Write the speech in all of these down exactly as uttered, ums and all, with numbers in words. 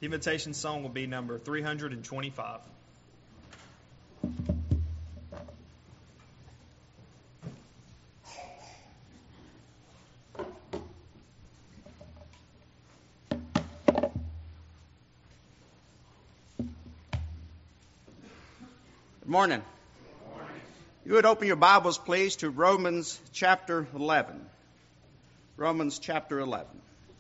The invitation song will be number three hundred twenty-five. Good morning. Good morning. You would open your Bibles, please, to Romans chapter eleven. Romans chapter eleven.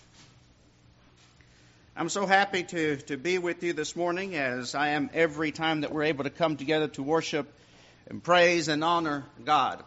I'm so happy to, to be with you this morning, as I am every time that we're able to come together to worship and praise and honor God.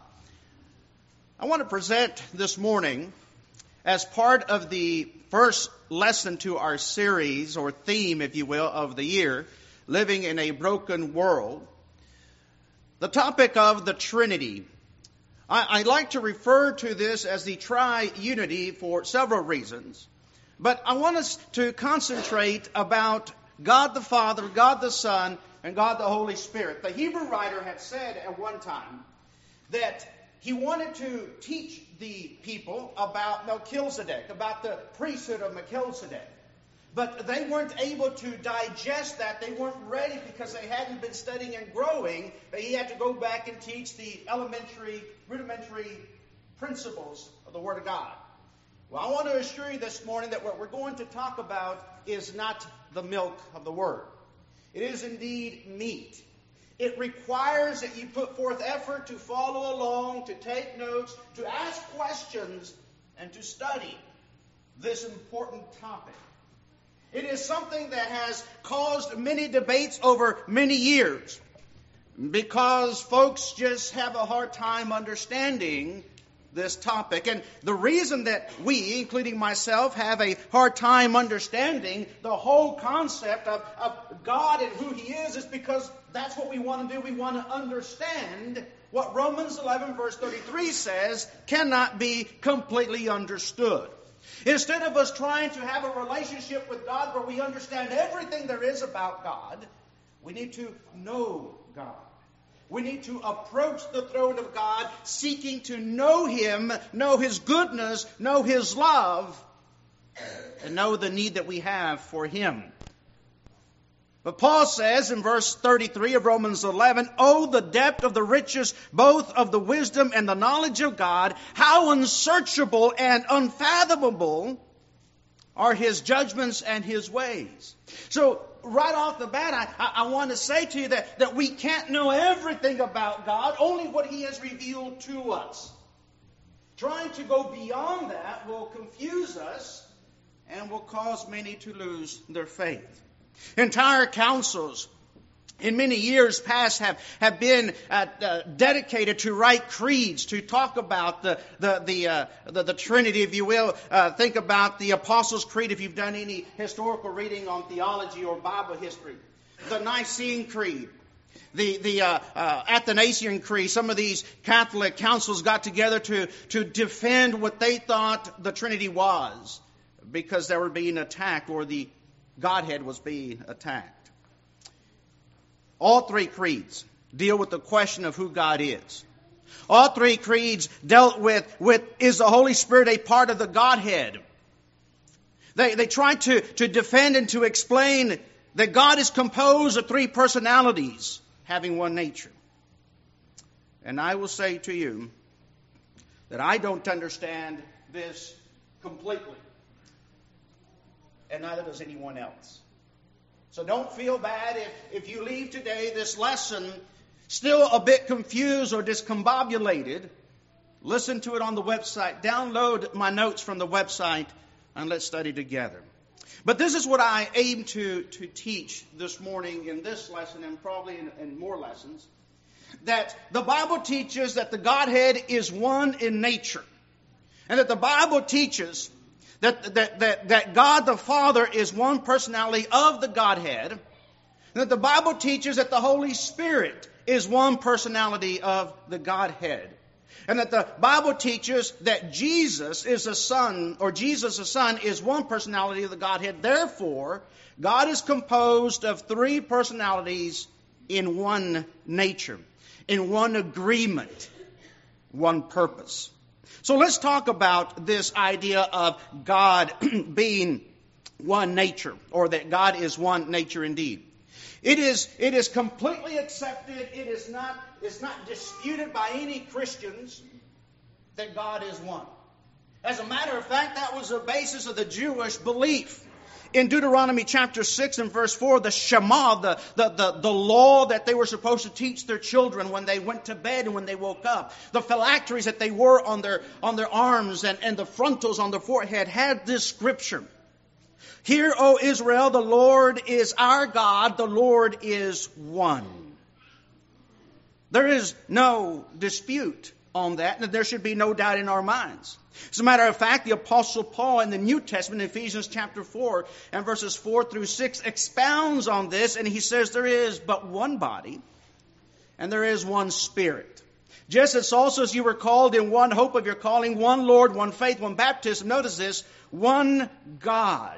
I want to present this morning, as part of the first lesson to our series, or theme, if you will, of the year, Living in a Broken World, the topic of the Trinity. I, I like to refer to this as the tri-unity for several reasons. But I want us to concentrate about God the Father, God the Son, and God the Holy Spirit. The Hebrew writer had said at one time that he wanted to teach the people about Melchizedek, about the priesthood of Melchizedek. But they weren't able to digest that. They weren't ready because they hadn't been studying and growing. He had to go back and teach the elementary, rudimentary principles of the Word of God. Well, I want to assure you this morning that what we're going to talk about is not the milk of the Word. It is indeed meat. It requires that you put forth effort to follow along, to take notes, to ask questions, and to study this important topic. It is something that has caused many debates over many years, because folks just have a hard time understanding this topic. And the reason that we, including myself, have a hard time understanding the whole concept of, of God and who He is, is because that's what we want to do. We want to understand what Romans eleven verse thirty-three says cannot be completely understood. Instead of us trying to have a relationship with God where we understand everything there is about God, we need to know God. We need to approach the throne of God seeking to know Him, know His goodness, know His love, and know the need that we have for Him. But Paul says in verse thirty-three of Romans eleven, "Oh, the depth of the riches, both of the wisdom and the knowledge of God, how unsearchable and unfathomable are His judgments and His ways." So, right off the bat, I, I, I want to say to you that, that we can't know everything about God, only what He has revealed to us. Trying to go beyond that will confuse us and will cause many to lose their faith. Entire councils in many years past have, have been uh, uh, dedicated to write creeds, to talk about the the the, uh, the, the Trinity, if you will. Uh, think about the Apostles' Creed if you've done any historical reading on theology or Bible history. The Nicene Creed, the the uh, uh, Athanasian Creed. Some of these Catholic councils got together to, to defend what they thought the Trinity was, because they were being attacked, or the Godhead was being attacked. All three creeds deal with the question of who God is. All three creeds dealt with, with is the Holy Spirit a part of the Godhead? They, they try to, to defend and to explain that God is composed of three personalities having one nature. And I will say to you that I don't understand this completely. And neither does anyone else. So don't feel bad if, if you leave today this lesson still a bit confused or discombobulated. Listen to it on the website. Download my notes from the website and let's study together. But this is what I aim to, to teach this morning in this lesson, and probably in, in more lessons. That the Bible teaches that the Godhead is one in nature. And that the Bible teaches That, that, that, that God the Father is one personality of the Godhead. And that the Bible teaches that the Holy Spirit is one personality of the Godhead. And that the Bible teaches that Jesus is a Son, or Jesus the Son is one personality of the Godhead. Therefore, God is composed of three personalities in one nature, in one agreement, one purpose. So let's talk about this idea of God being one nature, or that God is one nature indeed. It is, it is completely accepted. It is not, it's not disputed by any Christians that God is one. As a matter of fact, that was the basis of the Jewish belief. In Deuteronomy chapter six and verse four, the Shema, the, the, the, the law that they were supposed to teach their children when they went to bed and when they woke up, the phylacteries that they wore on their, on their arms and, and the frontals on their forehead had this scripture. Hear, O Israel, the Lord is our God, the Lord is one. There is no dispute on that, and there should be no doubt in our minds. As a matter of fact, the Apostle Paul in the New Testament, in Ephesians chapter four and verses four through six, expounds on this, and he says there is but one body, and there is one Spirit. Just as also as you were called in one hope of your calling, one Lord, one faith, one baptism, notice this, one God,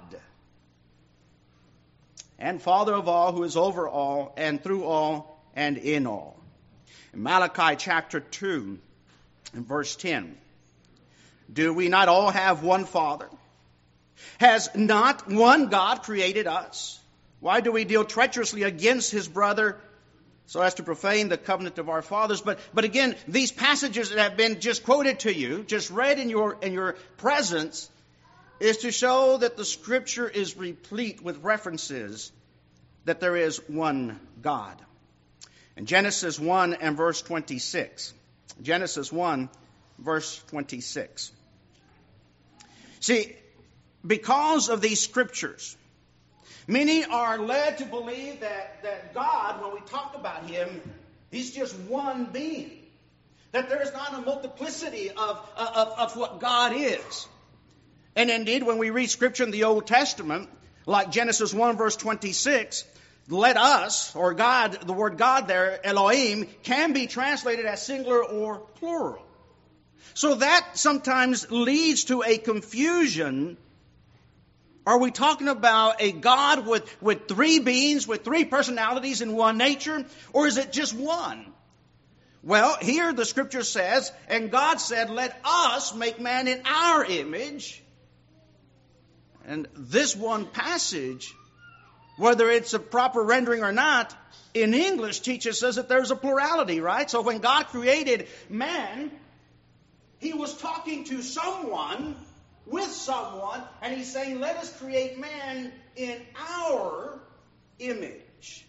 and Father of all, who is over all, and through all, and in all. In Malachi chapter two and verse ten, do we not all have one Father? Has not one God created us? Why do we deal treacherously against his brother so as to profane the covenant of our fathers? But but again, these passages that have been just quoted to you, just read in your in your presence, is to show that the Scripture is replete with references that there is one God. In Genesis one and verse twenty-six. Genesis one, verse twenty-six. See, because of these Scriptures, many are led to believe that, that God, when we talk about him, he's just one being. That there is not a multiplicity of, of, of what God is. And indeed, when we read Scripture in the Old Testament, like Genesis one, verse twenty-six, let us, or God, the word God there, Elohim, can be translated as singular or plural. So that sometimes leads to a confusion. Are we talking about a God with, with three beings, with three personalities in one nature? Or is it just one? Well, here the Scripture says, and God said, let us make man in our image. And this one passage, whether it's a proper rendering or not, in English teaches us that there's a plurality, right? So when God created man, he was talking to someone, with someone, and he's saying, let us create man in our image.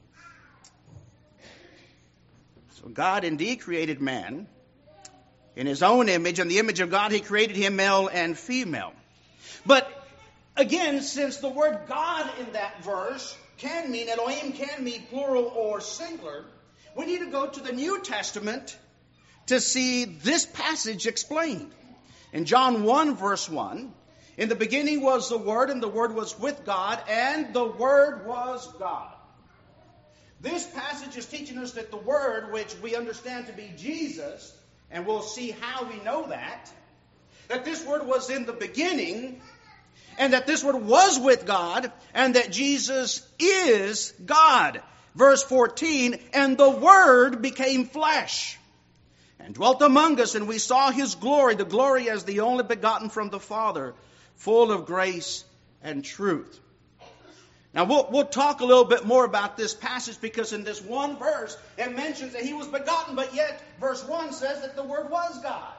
So God indeed created man in his own image. In the image of God, he created him male and female. But again, since the word God in that verse can mean, Elohim can mean plural or singular, we need to go to the New Testament to see this passage explained. In John one, verse one, in the beginning was the Word, and the Word was with God, and the Word was God. This passage is teaching us that the Word, which we understand to be Jesus, and we'll see how we know that, that this Word was in the beginning, and that this Word was with God, and that Jesus is God. Verse fourteen, and the Word became flesh, and dwelt among us, and we saw his glory, the glory as the only begotten from the Father, full of grace and truth. Now, we'll, we'll talk a little bit more about this passage, because in this one verse, it mentions that he was begotten, but yet verse one says that the Word was God.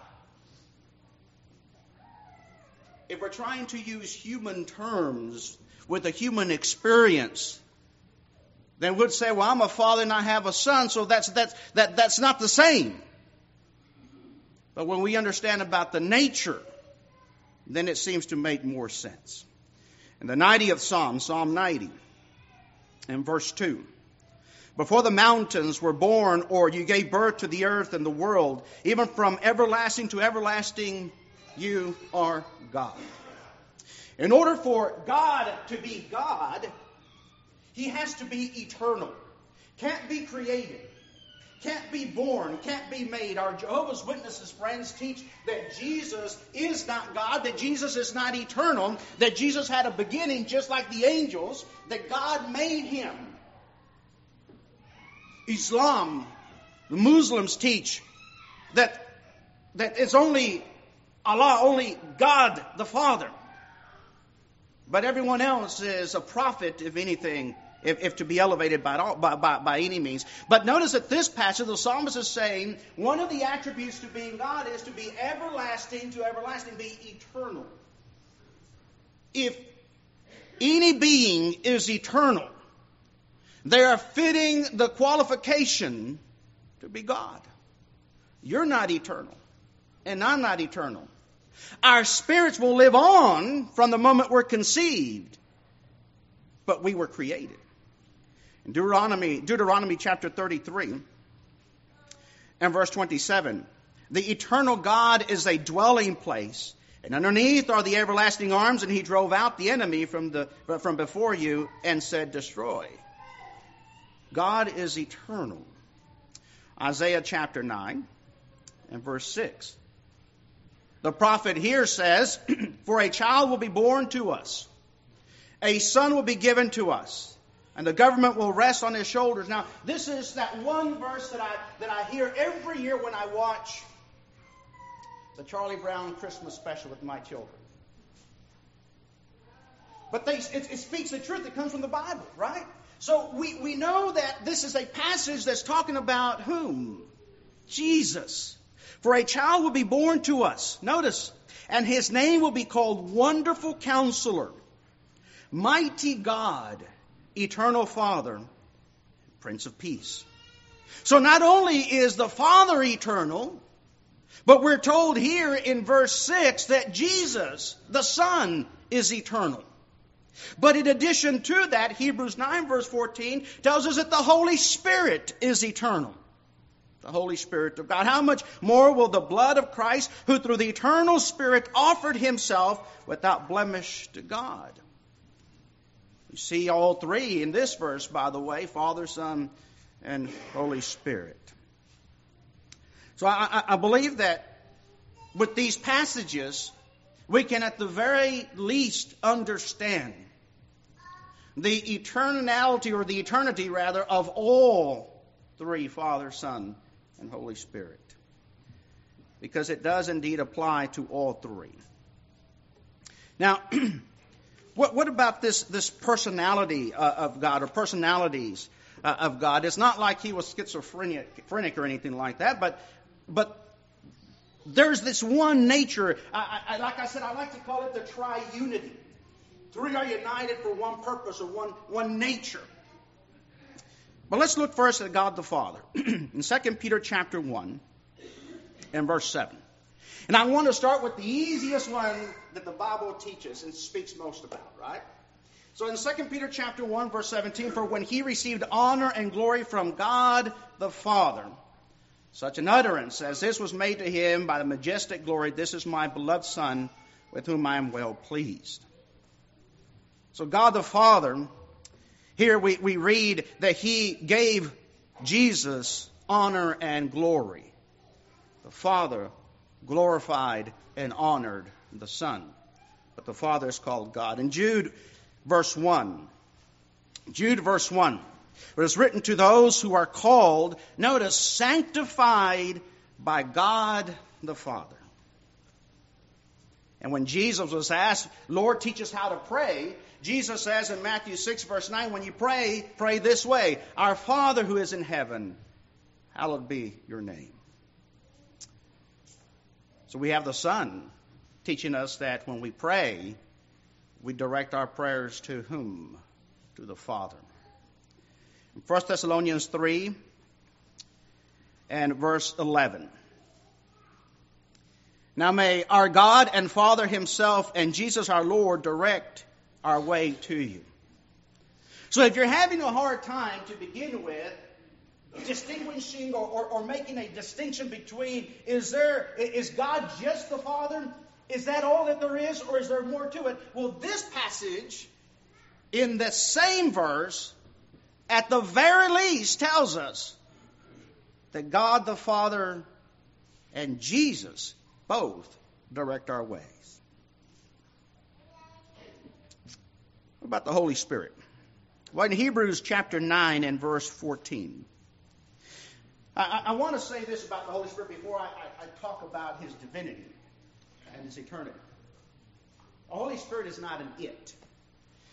If we're trying to use human terms with a human experience, then we'd say, well, I'm a father and I have a son, so that's, that's, that, that's not the same. But when we understand about the nature, then it seems to make more sense. In the ninetieth Psalm, Psalm ninety, in verse two, before the mountains were born, or you gave birth to the earth and the world, even from everlasting to everlasting, you are God. In order for God to be God, he has to be eternal. Can't be created. Can't be born, can't be made. Our Jehovah's Witnesses friends teach that Jesus is not God, that Jesus is not eternal, that Jesus had a beginning just like the angels, that God made him. Islam, the Muslims teach that, that it's only Allah, only God the Father. But everyone else is a prophet, if anything, if, if to be elevated by, all, by, by, by any means. But notice that this passage, the psalmist is saying, one of the attributes to being God is to be everlasting to everlasting, be eternal. If any being is eternal, they are fitting the qualification to be God. You're not eternal, and I'm not eternal. Our spirits will live on from the moment we're conceived, but we were created. In Deuteronomy, Deuteronomy chapter thirty-three and verse twenty-seven, the eternal God is a dwelling place, and underneath are the everlasting arms, and he drove out the enemy from the from before you and said, destroy. God is eternal. Isaiah chapter nine and verse six. The prophet here says, for a child will be born to us, a son will be given to us, and the government will rest on his shoulders. Now, this is that one verse that I that I hear every year when I watch the Charlie Brown Christmas special with my children. But they, it, it speaks the truth. It comes from the Bible, right? So we, we know that this is a passage that's talking about whom? Jesus. For a child will be born to us. Notice, and his name will be called Wonderful Counselor, Mighty God, Eternal Father, Prince of Peace. So not only is the Father eternal, but we're told here in verse six that Jesus, the Son, is eternal. But in addition to that, Hebrews nine verse fourteen tells us that the Holy Spirit is eternal. The Holy Spirit of God. How much more will the blood of Christ, who through the eternal Spirit offered himself without blemish to God? You see all three in this verse, by the way, Father, Son, and Holy Spirit. So I, I believe that with these passages, we can at the very least understand the eternality, or the eternity rather, of all three, Father, Son, and Holy Spirit. Because it does indeed apply to all three. Now, what, what about this, this personality uh, of God, or personalities uh, of God? It's not like he was schizophrenic or anything like that, but but there's this one nature. I, I, like I said, I like to call it the triunity. Three are united for one purpose, or one, one nature. But let's look first at God the Father. In Second Peter chapter one and verse seven. And I want to start with the easiest one that the Bible teaches and speaks most about, right? So in Second Peter chapter one, verse seventeen, for when he received honor and glory from God the Father, such an utterance as this was made to him by the majestic glory, this is my beloved Son, with whom I am well pleased. So God the Father, here we, we read that he gave Jesus honor and glory. The Father glorified and honored the Son. But the Father is called God. In Jude verse one, Jude verse one, it is written to those who are called, notice, sanctified by God the Father. And when Jesus was asked, Lord, teach us how to pray, Jesus says in Matthew six verse nine, when you pray, pray this way, our Father who is in heaven, hallowed be your name. So we have the Son teaching us that when we pray, we direct our prayers to whom? To the Father. In First Thessalonians three and verse eleven. Now may our God and Father himself and Jesus our Lord direct our way to you. So if you're having a hard time to begin with distinguishing or, or, or making a distinction between is there is God just the Father? Is that all that there is, or is there more to it? Well, this passage in the same verse at the very least tells us that God the Father and Jesus both direct our ways. What about the Holy Spirit? Well, in Hebrews chapter nine and verse fourteen. I, I want to say this about the Holy Spirit before I, I, I talk about his divinity and his eternity. The Holy Spirit is not an it.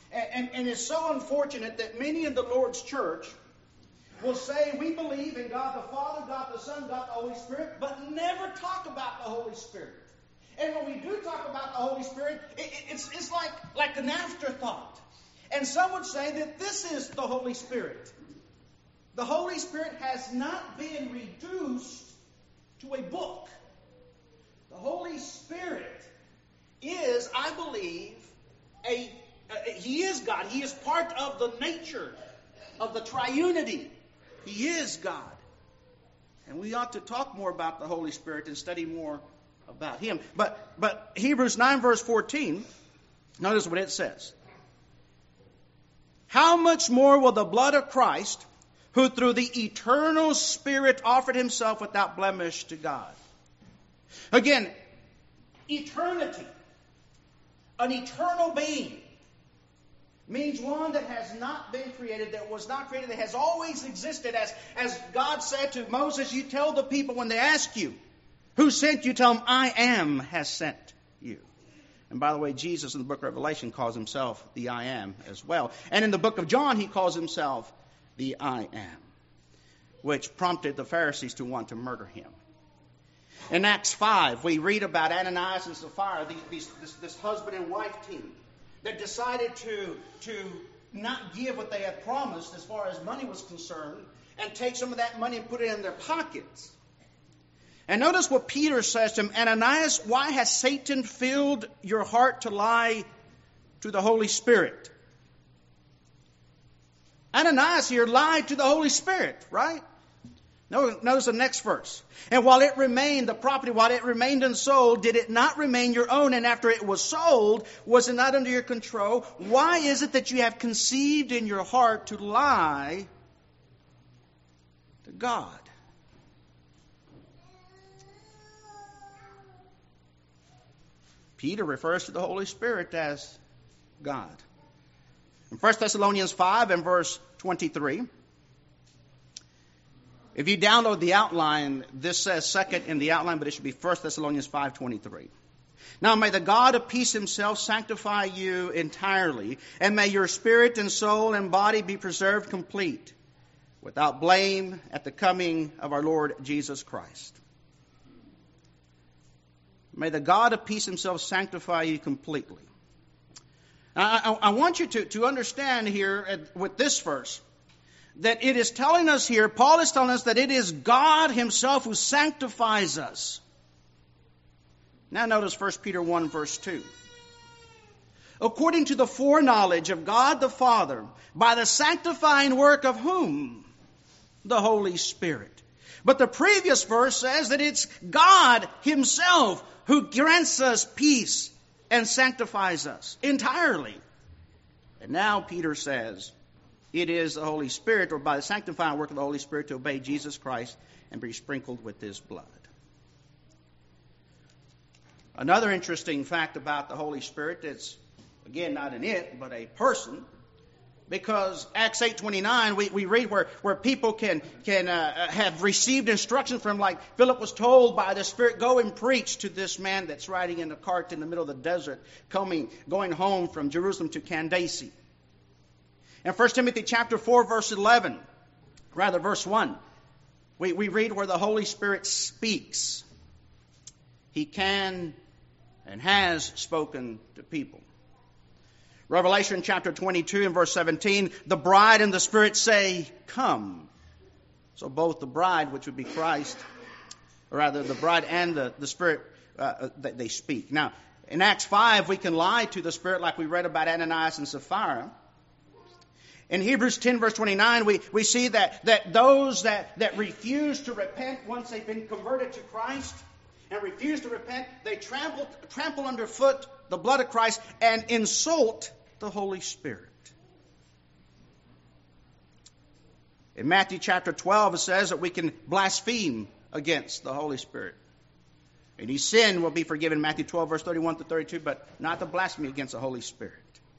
And, and, and it's so unfortunate that many in the Lord's church will say we believe in God the Father, God the Son, God the Holy Spirit, but never talk about the Holy Spirit. And when we do talk about the Holy Spirit, it, it, it's, it's like, like an afterthought. And some would say that this is the Holy Spirit. The Holy Spirit has not been reduced to a book. The Holy Spirit is, I believe, a, a He is God. He is part of the nature of the triunity. He is God. And we ought to talk more about the Holy Spirit and study more about Him. But, but Hebrews nine verse fourteen, notice what it says. How much more will the blood of Christ, who through the eternal Spirit offered Himself without blemish to God. Again, eternity, an eternal being, means one that has not been created, that was not created, that has always existed. As, as God said to Moses, you tell the people when they ask you, who sent you, tell them, I am has sent you. And by the way, Jesus in the book of Revelation calls Himself the I am as well. And in the book of John, He calls Himself the I am, which prompted the Pharisees to want to murder Him. In Acts five, we read about Ananias and Sapphira, these, these, this, this husband and wife team that decided to, to not give what they had promised as far as money was concerned and take some of that money and put it in their pockets. And notice what Peter says to him, Ananias, why has Satan filled your heart to lie to the Holy Spirit? Ananias here lied to the Holy Spirit, right? Notice the next verse. And while it remained, the property, while it remained unsold, did it not remain your own? And after it was sold, was it not under your control? Why is it that you have conceived in your heart to lie to God? Peter refers to the Holy Spirit as God. In First Thessalonians five and verse twenty-three, if you download the outline, this says second in the outline, but it should be First Thessalonians five twenty-three. Now may the God of peace Himself sanctify you entirely, and may your spirit and soul and body be preserved complete, without blame at the coming of our Lord Jesus Christ. May the God of peace Himself sanctify you completely. I, I, I want you to, to understand here with this verse that it is telling us here, Paul is telling us that it is God Himself who sanctifies us. Now notice First Peter one verse two. According to the foreknowledge of God the Father, by the sanctifying work of whom? The Holy Spirit. But the previous verse says that it's God Himself who grants us peace and sanctifies us entirely. And now Peter says, it is the Holy Spirit, or by the sanctifying work of the Holy Spirit, to obey Jesus Christ and be sprinkled with His blood. Another interesting fact about the Holy Spirit that's, again, not an it, but a person, because Acts eight twenty-nine, we, we read where, where people can, can uh, have received instruction from, like Philip was told by the Spirit, go and preach to this man that's riding in a cart in the middle of the desert, coming, going home from Jerusalem to Candace. In First Timothy chapter four, verse eleven, rather verse one, we, we read where the Holy Spirit speaks. He can and has spoken to people. Revelation chapter twenty-two and verse seventeen, the bride and the Spirit say, come. So both the bride, which would be Christ, or rather the bride and the, the Spirit, uh, they speak. Now, in Acts five, we can lie to the Spirit like we read about Ananias and Sapphira. In Hebrews ten verse twenty-nine, we, we see that, that those that, that refuse to repent once they've been converted to Christ and refuse to repent, they trample, trample underfoot the blood of Christ and insult the Holy Spirit. In Matthew chapter twelve, it says that we can blaspheme against the Holy Spirit. Any sin will be forgiven, Matthew twelve, verse thirty-one to thirty-two, but not the blasphemy against the Holy Spirit.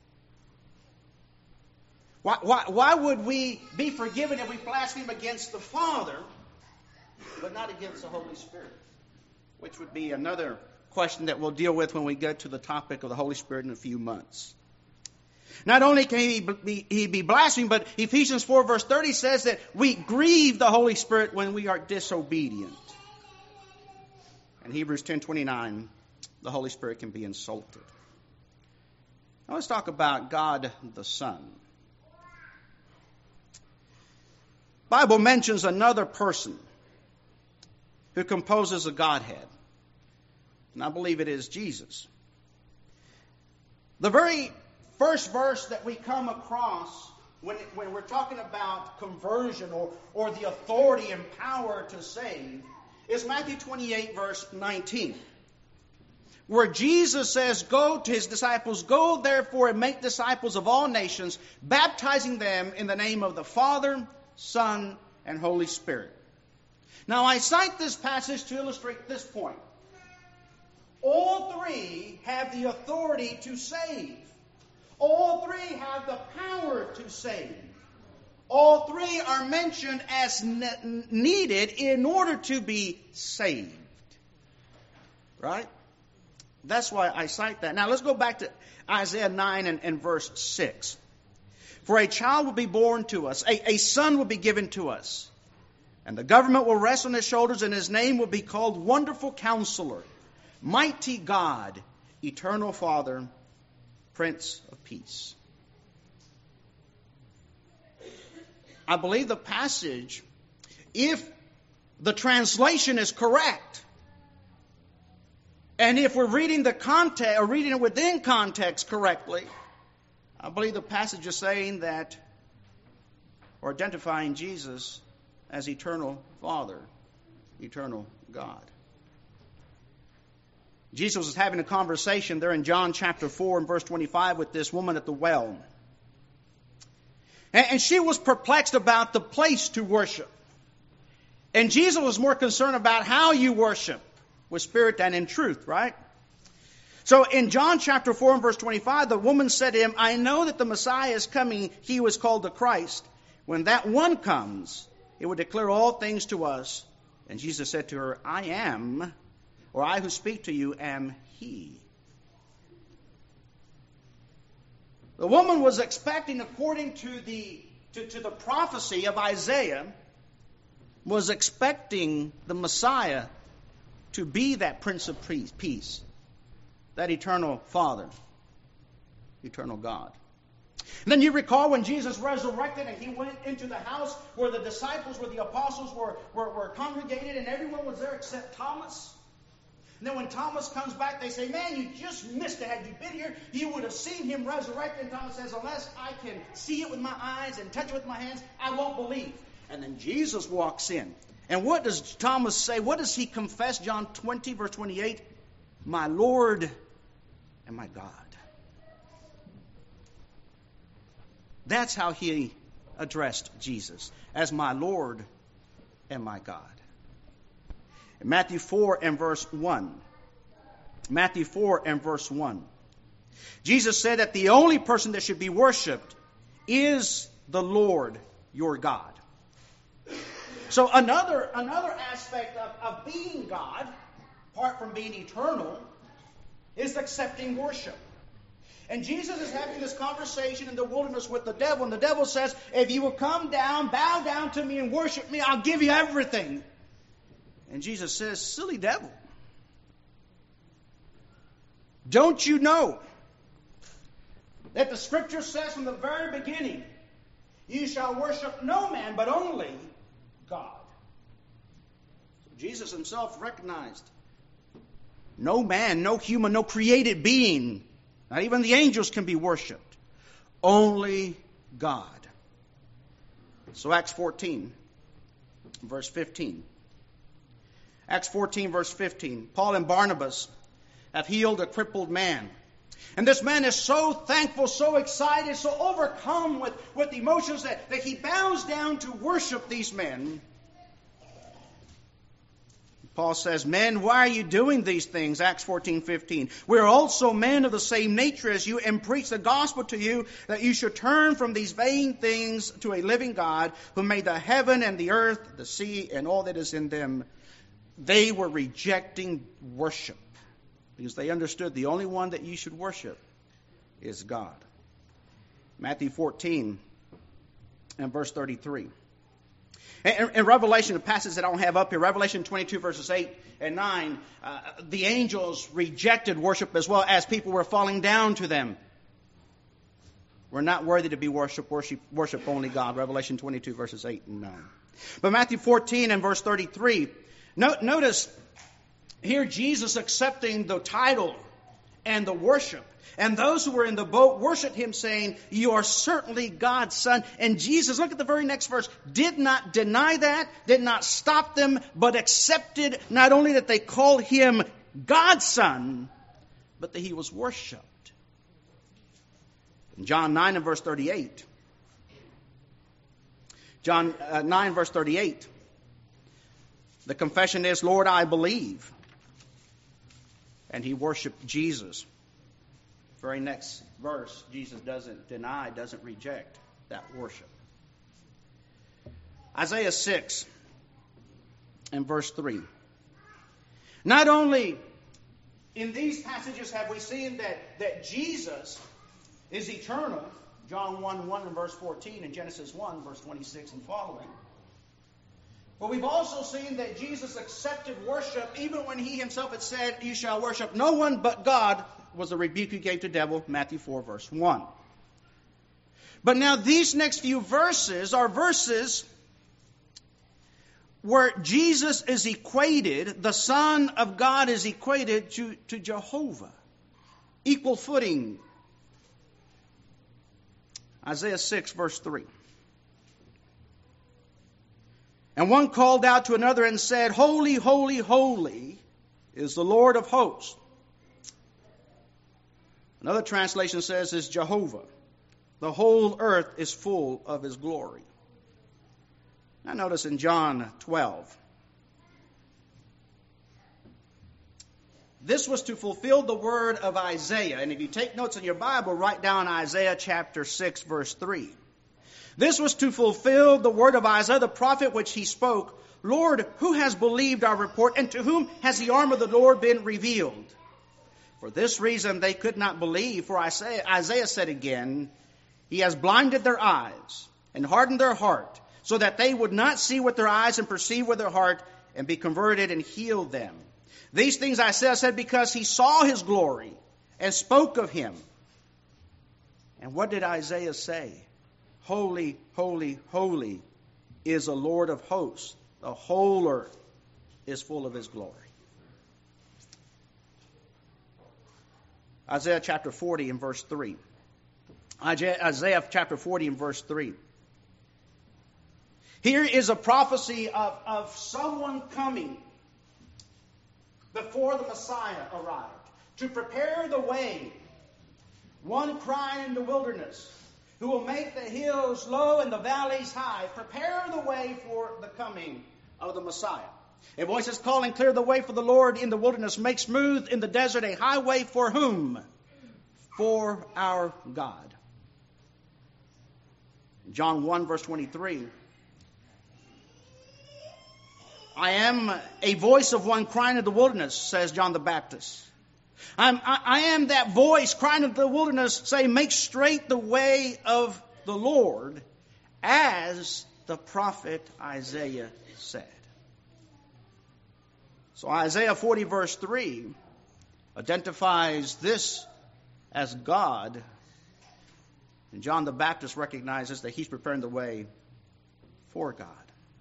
Why, why, why would we be forgiven if we blaspheme against the Father, but not against the Holy Spirit? Which would be another question that we'll deal with when we get to the topic of the Holy Spirit in a few months. Not only can he be, he be blasphemed, but Ephesians four verse thirty says that we grieve the Holy Spirit when we are disobedient. And Hebrews ten twenty-nine, the Holy Spirit can be insulted. Now let's talk about God the Son. The Bible mentions another person who composes a Godhead. And I believe it is Jesus. The very first verse that we come across when, when we're talking about conversion or, or the authority and power to save is Matthew twenty-eight, verse nineteen. Where Jesus says, go to his disciples, go therefore and make disciples of all nations, baptizing them in the name of the Father, Son, and Holy Spirit. Now I cite this passage to illustrate this point. All three have the authority to save. All three have the power to save. All three are mentioned as ne- needed in order to be saved. Right? That's why I cite that. Now let's go back to Isaiah nine and, and verse six. For a child will be born to us, a, a son will be given to us, and the government will rest on his shoulders, and his name will be called Wonderful Counselor, Mighty God, Eternal Father, Prince of Peace. I believe the passage, if the translation is correct, and if we're reading the context or reading it within context correctly, I believe the passage is saying that, or identifying Jesus as eternal Father, eternal God. Jesus was having a conversation there in John chapter four and verse twenty-five with this woman at the well. And, and she was perplexed about the place to worship. And Jesus was more concerned about how you worship, with spirit and in truth, right? So in John chapter four and verse twenty-five, the woman said to him, I know that the Messiah is coming, he who is called the Christ. When that one comes, it will declare all things to us. And Jesus said to her, I am, or I who speak to you am he. The woman was expecting, according to the, to, to the prophecy of Isaiah, was expecting the Messiah to be that Prince of Peace, that eternal Father, eternal God. And then you recall when Jesus resurrected and he went into the house where the disciples, where the apostles were, were, were congregated, and everyone was there except Thomas. And then when Thomas comes back, they say, man, you just missed it. Had you been here, you would have seen him resurrected. And Thomas says, unless I can see it with my eyes and touch it with my hands, I won't believe. And then Jesus walks in. And what does Thomas say? What does he confess? John twenty, verse twenty-eight. My Lord and my God. That's how he addressed Jesus, as my Lord and my God. In Matthew four and verse one. Matthew four and verse one. Jesus said that the only person that should be worshipped is the Lord your God. So another, another aspect of, of being God, apart from being eternal, is accepting worship. And Jesus is having this conversation in the wilderness with the devil. And the devil says, if you will come down, bow down to me and worship me, I'll give you everything. And Jesus says, silly devil. Don't you know that the Scripture says from the very beginning, you shall worship no man but only God. So Jesus himself recognized no man, no human, no created being, not even the angels can be worshipped. Only God. So Acts fourteen, verse fifteen. Acts fourteen, verse fifteen. Paul and Barnabas have healed a crippled man. And this man is so thankful, so excited, so overcome with, with emotions that, that he bows down to worship these men. Paul says, men, why are you doing these things? Acts fourteen fifteen. We are also men of the same nature as you, and preach the gospel to you, that you should turn from these vain things to a living God, who made the heaven and the earth, the sea, and all that is in them. They were rejecting worship, because they understood the only one that you should worship is God. Matthew fourteen and verse thirty-three. In, in Revelation, a passage that I don't have up here, Revelation twenty-two verses eight and nine, uh, the angels rejected worship as well as people were falling down to them. We're not worthy to be worshiped, worship, worship only God. Revelation twenty-two verses eight and nine. But Matthew fourteen and verse thirty-three, no, notice here Jesus accepting the title and the worship. And those who were in the boat worshiped him, saying, "You are certainly God's Son." And Jesus, look at the very next verse, did not deny that, did not stop them, but accepted not only that they called him God's Son, but that he was worshipped. In John nine and verse thirty-eight, John uh, nine verse thirty-eight, the confession is, "Lord, I believe." And he worshiped Jesus. Very next verse, Jesus doesn't deny, doesn't reject that worship. Isaiah six and verse three. Not only in these passages have we seen that, that Jesus is eternal, John one one and verse fourteen, and Genesis one verse twenty-six and following. But we've also seen that Jesus accepted worship even when he himself had said, "You shall worship no one but God," was the rebuke he gave to the devil, Matthew four verse one. But now these next few verses are verses where Jesus is equated, the Son of God is equated to, to Jehovah. Equal footing. Isaiah six verse three. "And one called out to another and said, Holy, holy, holy is the Lord of hosts." Another translation says is Jehovah. "The whole earth is full of his glory." Now notice in John twelve. This was to fulfill the word of Isaiah. And if you take notes in your Bible, write down Isaiah chapter six verse three. This was to fulfill the word of Isaiah the prophet, which he spoke, "Lord, who has believed our report, and to whom has the arm of the Lord been revealed?" For this reason they could not believe, for Isaiah, Isaiah said again, "He has blinded their eyes and hardened their heart, so that they would not see with their eyes and perceive with their heart, and be converted and heal them. These things Isaiah said because he saw his glory and spoke of him." And what did Isaiah say? "Holy, holy, holy is the Lord of hosts. The whole earth is full of his glory." Isaiah chapter forty and verse three. Isaiah chapter forty and verse three. Here is a prophecy of, of someone coming before the Messiah arrived, to prepare the way. One crying in the wilderness, who will make the hills low and the valleys high. Prepare the way for the coming of the Messiah. A voice is calling, "Clear the way for the Lord in the wilderness. Make smooth in the desert a highway for whom? For our God." John one verse twenty-three. "I am a voice of one crying in the wilderness," says John the Baptist. I'm, I, I am that voice crying in the wilderness, saying, "Make straight the way of the Lord," as the prophet Isaiah said. So Isaiah forty verse three identifies this as God. And John the Baptist recognizes that he's preparing the way for God.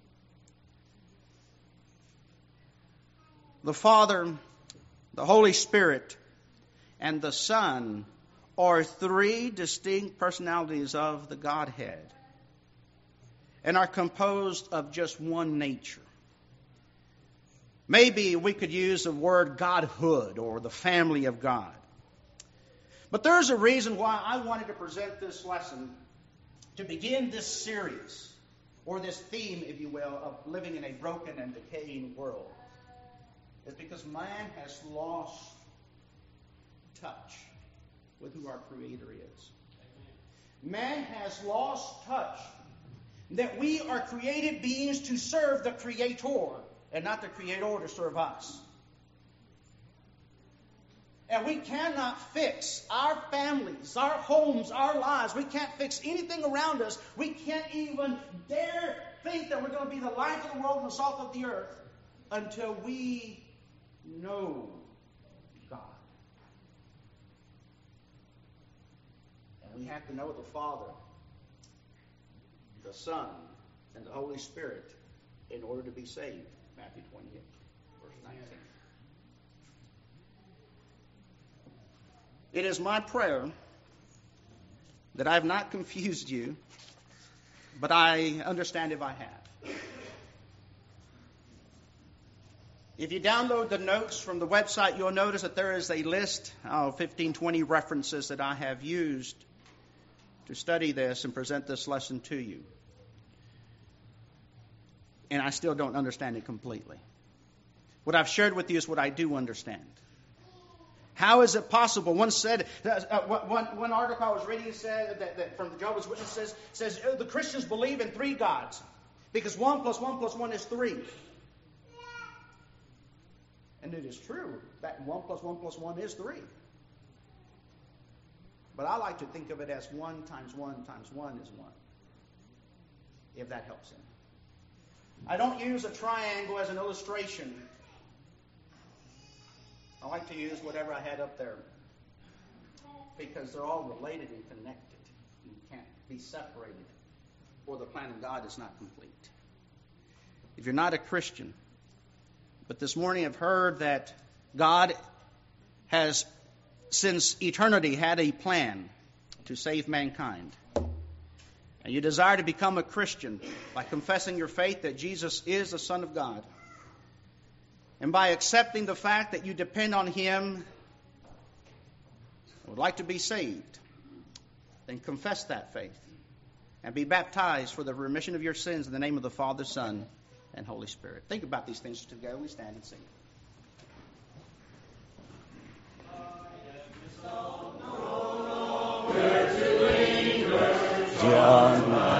The Father, the Holy Spirit, and the Son are three distinct personalities of the Godhead and are composed of just one nature. Maybe we could use the word Godhood or the family of God. But there's a reason why I wanted to present this lesson to begin this series, or this theme, if you will, of living in a broken and decaying world. It's because man has lost touch with who our Creator is. Man has lost touch that we are created beings to serve the Creator, and not the Creator to serve us. And we cannot fix our families, our homes, our lives. We can't fix anything around us. We can't even dare think that we're going to be the light of the world and the salt of the earth until we know God. And we have to know the Father, the Son, and the Holy Spirit in order to be saved. Matthew twenty-eight, verse nineteen. It is my prayer that I have not confused you, but I understand if I have. If you download the notes from the website, you'll notice that there is a list of fifteen, twenty references that I have used to study this and present this lesson to you. And I still don't understand it completely. What I've shared with you is what I do understand. How is it possible? One said, uh, one, one article I was reading said that, that from the Jehovah's Witnesses says, says oh, the Christians believe in three gods because one plus one plus one is three. And it is true that one plus one plus one is three. But I like to think of it as one times one times one is one, if that helps him. I don't use a triangle as an illustration. I like to use whatever I had up there because they're all related and connected. You can't be separated, or the plan of God is not complete. If you're not a Christian, but this morning I've heard that God has, since eternity, had a plan to save mankind, and you desire to become a Christian by confessing your faith that Jesus is the Son of God, and by accepting the fact that you depend on Him and would like to be saved, then confess that faith and be baptized for the remission of your sins in the name of the Father, Son, and Holy Spirit. Think about these things together. We stand and sing. John.